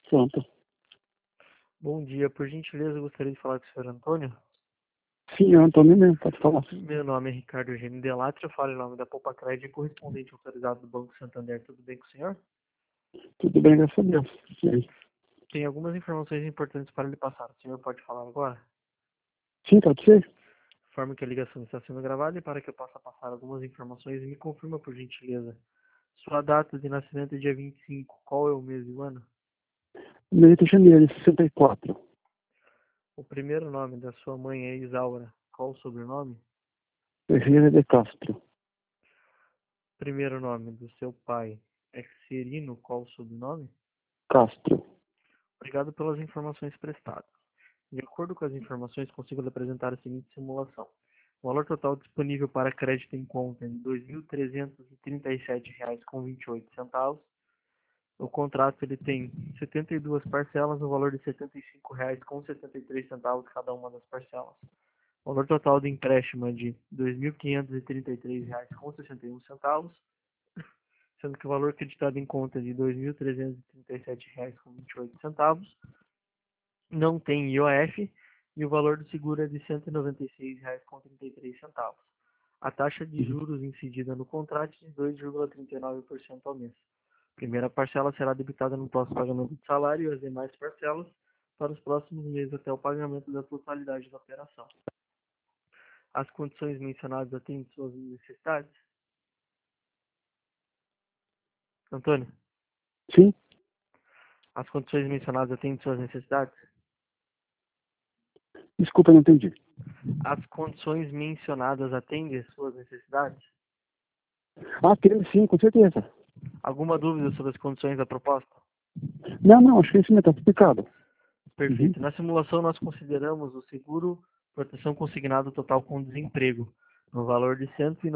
Pronto. Bom dia, por gentileza, eu gostaria de falar com o senhor Antônio. Sim, é o Antônio mesmo, pode falar. Meu nome é Ricardo Eugênio Delatre, eu falo em nome da Poupa Crédito, correspondente autorizado do Banco Santander. Tudo bem com o senhor? Tudo bem, graças a Deus. E aí? Tem algumas informações importantes para lhe passar. O senhor pode falar agora? Sim, pode ser? Informe que a ligação está sendo gravada e para que eu possa passar algumas informações, me confirma, por gentileza. Sua data de nascimento é dia 25. Qual é o mês e o ano? Mês de janeiro de 64. O primeiro nome da sua mãe é Isaura. Qual o sobrenome? Ferreira de Castro. Primeiro nome do seu pai é Serino. Qual o sobrenome? Castro. Obrigado pelas informações prestadas. De acordo com as informações, consigo lhe apresentar a seguinte simulação. O valor total disponível para crédito em conta é de R$ 2.337,28. O contrato ele tem 72 parcelas no valor de R$ 75,73 cada uma das parcelas. O valor total do empréstimo é de R$ 2.533,61, sendo que o valor acreditado em conta é de R$ 2.337,28. Não tem IOF e o valor do seguro é de R$ 196,33. A taxa de juros incidida no contrato é de 2,39% ao mês. A primeira parcela será debitada no próximo pagamento de salário e as demais parcelas para os próximos meses até o pagamento da totalidade da operação. As condições mencionadas atendem suas necessidades? Antônio, Sim? as condições mencionadas atendem suas necessidades? Desculpa, não entendi. As condições mencionadas atendem suas necessidades? Ah, tem sim, com certeza. Alguma dúvida sobre as condições da proposta? Não, acho que isso mesmo está explicado. Perfeito. Na simulação, nós consideramos o seguro proteção consignado total com desemprego, no valor de R$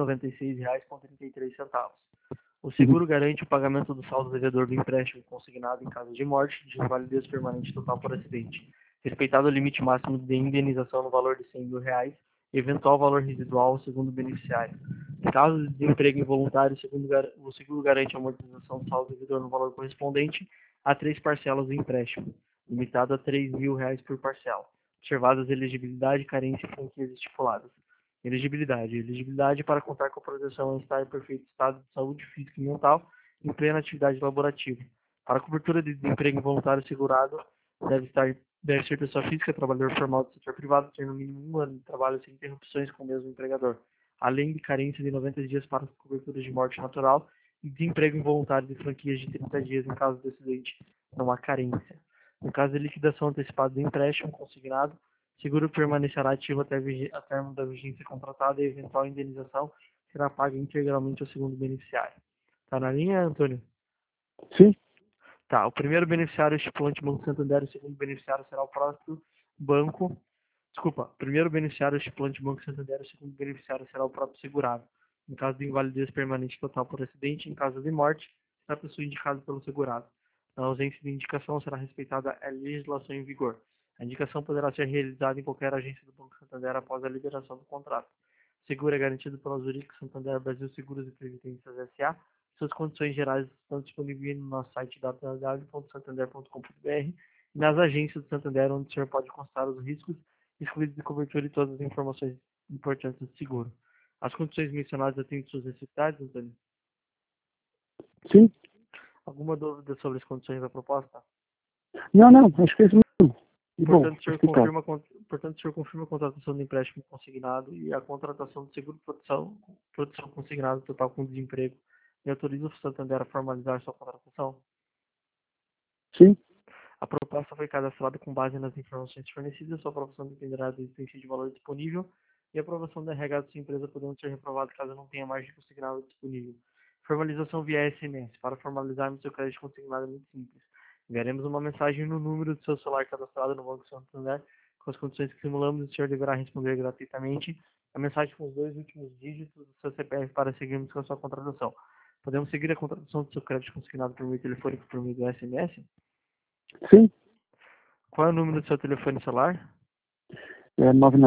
196,33. O seguro garante o pagamento do saldo devedor do empréstimo consignado em caso de morte, de invalidez permanente total por acidente, respeitado o limite máximo de indenização no valor de R$ 100 mil, eventual valor residual segundo o beneficiário. Em caso de desemprego involuntário, o seguro garante a amortização do saldo devedor no valor correspondente a 3 parcelas do empréstimo, limitado a R$ 3 mil por parcela, observadas elegibilidade, carência e franquias estipuladas. Elegibilidade. Elegibilidade para contar com a proteção em estar em perfeito estado de saúde física e mental em plena atividade laborativa. Para a cobertura de desemprego involuntário segurado, deve ser pessoa física, trabalhador formal do setor privado, ter no mínimo 1 ano de trabalho sem interrupções com o mesmo empregador, além de carência de 90 dias para cobertura de morte natural e desemprego involuntário de franquias de 30 dias em caso de acidente. Não há carência. No caso de liquidação antecipada do empréstimo consignado, o seguro permanecerá ativo até a termo da vigência contratada e a eventual indenização será paga integralmente ao segundo beneficiário. Tá na linha, Antônio? Sim? Tá, o primeiro beneficiário é o estipulante Banco Santander, o segundo beneficiário será o próprio banco. Desculpa, o primeiro beneficiário é o estipulante Banco Santander, o segundo beneficiário será o próprio segurado. Em caso de invalidez permanente total por acidente, em caso de morte, será a pessoa indicada pelo segurado. Na ausência de indicação, será respeitada a legislação em vigor. A indicação poderá ser realizada em qualquer agência do Banco Santander após a liberação do contrato. O seguro é garantido pela Zurich Santander Brasil Seguros e Previdências S.A. Suas condições gerais estão disponíveis no nosso site www.santander.com.br e nas agências do Santander, onde o senhor pode constar os riscos excluídos de cobertura e todas as informações importantes do seguro. As condições mencionadas atendem suas necessidades, Antônio? Sim? Alguma dúvida sobre as condições da proposta? Não, acho que é isso mesmo. E bom, Portanto, o senhor explicado. confirma a contratação do empréstimo consignado e a contratação do seguro de proteção consignado total com desemprego e autoriza o Santander a formalizar sua contratação? Sim? A proposta foi cadastrada com base nas informações fornecidas. Sua aprovação dependerá da existência de valor disponível e a aprovação da RH de sua empresa podendo ser reprovada caso não tenha margem consignada disponível. Formalização via SMS. Para formalizarmos seu crédito consignado é muito simples. Enviaremos uma mensagem no número do seu celular cadastrado no Banco Santander com as condições que simulamos e o senhor deverá responder gratuitamente a mensagem com os 2 últimos dígitos do seu CPF para seguirmos com a sua contratação. Podemos seguir a contratação do seu crédito consignado por meio telefônico por meio do SMS? Sim? Qual é o número do seu telefone celular? É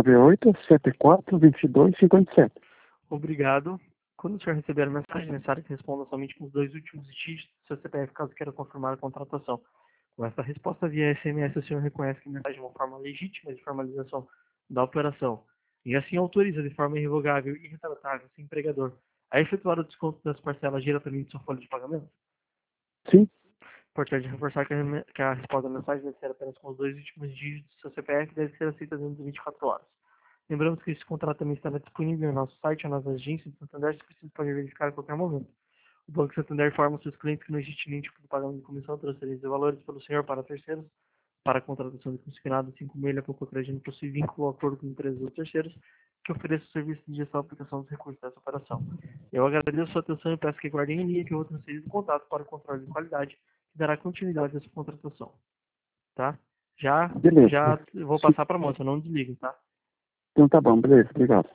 998-74-22-57. Obrigado. Quando o senhor receber a mensagem, é necessário que responda somente com os 2 últimos dígitos do seu CPF, caso queira confirmar a contratação. Com essa resposta via SMS, o senhor reconhece que a mensagem é uma forma legítima de formalização da operação e assim autoriza de forma irrevogável e retratável seu empregador a efetuar o desconto das parcelas diretamente de sua folha de pagamento? Sim. Importante reforçar que a resposta da mensagem deve ser apenas com os 2 últimos dígitos do seu CPF e deve ser aceita dentro de 24 horas. Lembramos que esse contrato também estará disponível no nosso site ou nas agências do Santander, se precisa pode verificar a qualquer momento. O Banco Santander informa seus clientes que não existe nenhum tipo de pagamento de comissão, transferência de valores pelo senhor para terceiros, para a contratação de consignado, assim como ele, a pouco crédito não possui vínculo ou acordo com empresas ou terceiros que ofereçam o serviço de gestão e aplicação dos recursos dessa operação. Eu agradeço a sua atenção e peço que guardem em linha que eu vou transferir o contato para o controle de qualidade, que dará continuidade à sua contratação. Tá? Já Beleza. vou Sim. passar para a moça, não desligue, tá? Então tá bom, beleza. Obrigado.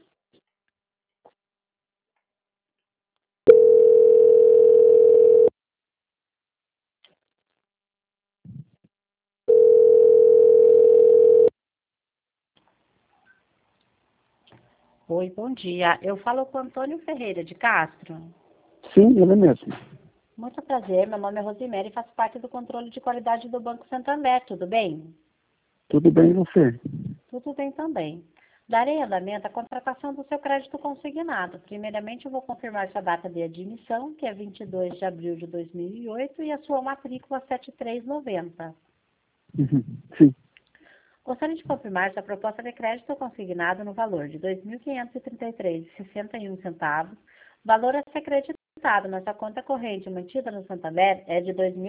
Oi, bom dia. Eu falo com Antônio Ferreira de Castro. Sim, ele mesmo. Muito prazer, meu nome é Rosemary e faço parte do controle de qualidade do Banco Santander, tudo bem? Tudo bem e você? Tudo bem também. Darei andamento à contratação do seu crédito consignado. Primeiramente, eu vou confirmar sua data de admissão, que é 22 de abril de 2008, e a sua matrícula 7390. Uhum. Sim. Gostaria de confirmar sua proposta de crédito consignado no valor de R$ 2.533,61. Valor a ser acreditado na sua conta corrente mantida no Santander é de R$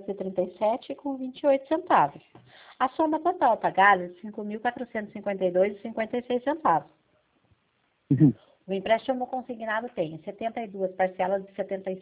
2.337,28. A soma total a pagar é de R$ 5.452,56. Uhum. O empréstimo consignado tem 72 parcelas de R$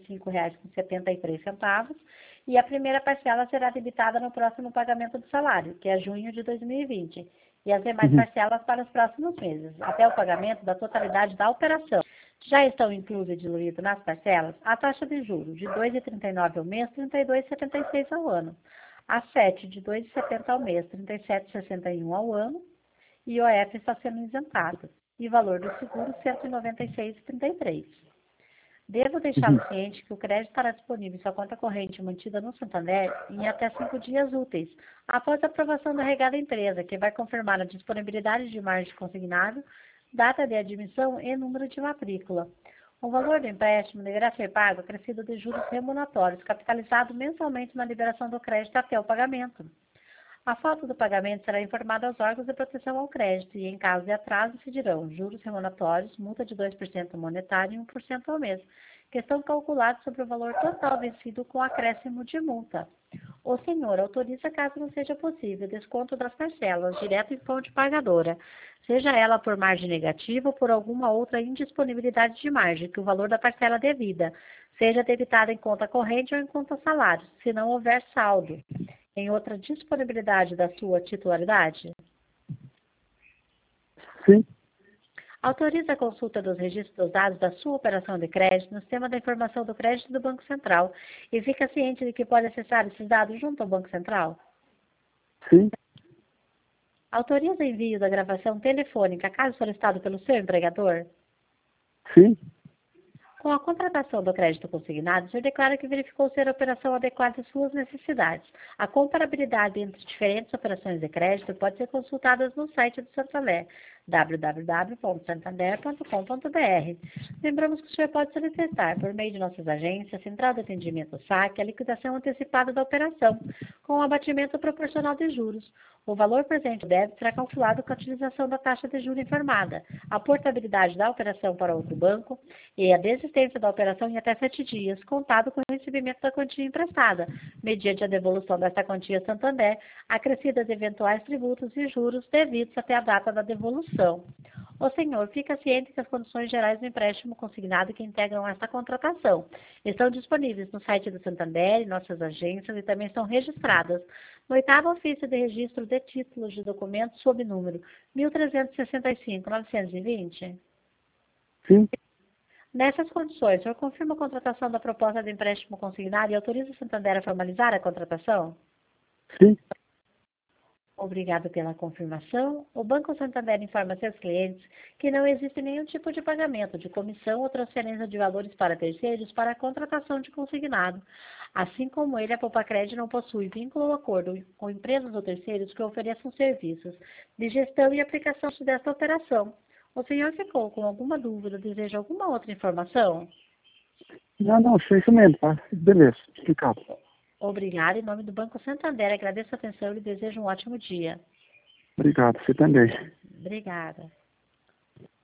75,73 e a primeira parcela será debitada no próximo pagamento do salário, que é junho de 2020, e as demais parcelas para os próximos meses, até o pagamento da totalidade da operação. Já estão inclusos e diluídos nas parcelas a taxa de juros de R$ 2,39 ao mês, R$ 32,76 ao ano, a 7 de R$ 2,70 ao mês, R$ 37,61 ao ano, e o IOF está sendo isentado. E valor do seguro, R$ 196,33. Devo deixá-lo ciente que o crédito estará disponível em sua conta corrente mantida no Santander em até 5 dias úteis, após a aprovação da regada empresa, que vai confirmar a disponibilidade de margem consignado, data de admissão e número de matrícula. O valor do empréstimo deverá ser pago acrescido de juros remuneratórios, capitalizado mensalmente na liberação do crédito até o pagamento. A falta do pagamento será informada aos órgãos de proteção ao crédito e, em caso de atraso, se dirão juros remuneratórios, multa de 2% monetário e 1% ao mês, que estão calculados sobre o valor total vencido com acréscimo de multa. O senhor autoriza, caso não seja possível, desconto das parcelas direto em fonte pagadora, seja ela por margem negativa ou por alguma outra indisponibilidade de margem, que o valor da parcela devida seja debitado em conta corrente ou em conta salário, se não houver saldo em outra disponibilidade da sua titularidade? Sim. Autoriza a consulta dos registros dos dados da sua operação de crédito no sistema da informação do crédito do Banco Central e fica ciente de que pode acessar esses dados junto ao Banco Central? Sim. Autoriza o envio da gravação telefônica, caso solicitado pelo seu empregador? Sim. Com a contratação do crédito consignado, o senhor declara que verificou ser a operação adequada às suas necessidades. A comparabilidade entre diferentes operações de crédito pode ser consultada no site do Santander, www.santander.com.br. Lembramos que o senhor pode solicitar, por meio de nossas agências, Central de Atendimento SAC, a liquidação antecipada da operação, com o abatimento proporcional de juros. O valor presente do débito será calculado com a utilização da taxa de juros informada, a portabilidade da operação para outro banco e a desistência da operação em até 7 dias, contado com o recebimento da quantia emprestada, mediante a devolução desta quantia a Santander, acrescida de eventuais tributos e juros devidos até a data da devolução. O senhor fica ciente que as condições gerais do empréstimo consignado que integram esta contratação estão disponíveis no site do Santander, em nossas agências e também estão registradas no 8º Ofício de Registro de Títulos de Documentos sob número 1365-920? Sim. Nessas condições, o senhor confirma a contratação da proposta de empréstimo consignado e autoriza o Santander a formalizar a contratação? Sim. Obrigado pela confirmação. O Banco Santander informa seus clientes que não existe nenhum tipo de pagamento de comissão ou transferência de valores para terceiros para a contratação de consignado. Assim como ele, a Poupacred não possui vínculo ou acordo com empresas ou terceiros que ofereçam serviços de gestão e aplicação desta operação. O senhor ficou com alguma dúvida? Deseja alguma outra informação? Não, foi isso mesmo, tá? Beleza, explicado. Obrigada. Em nome do Banco Santander, agradeço a atenção e lhe desejo um ótimo dia. Obrigado, você também. Obrigada.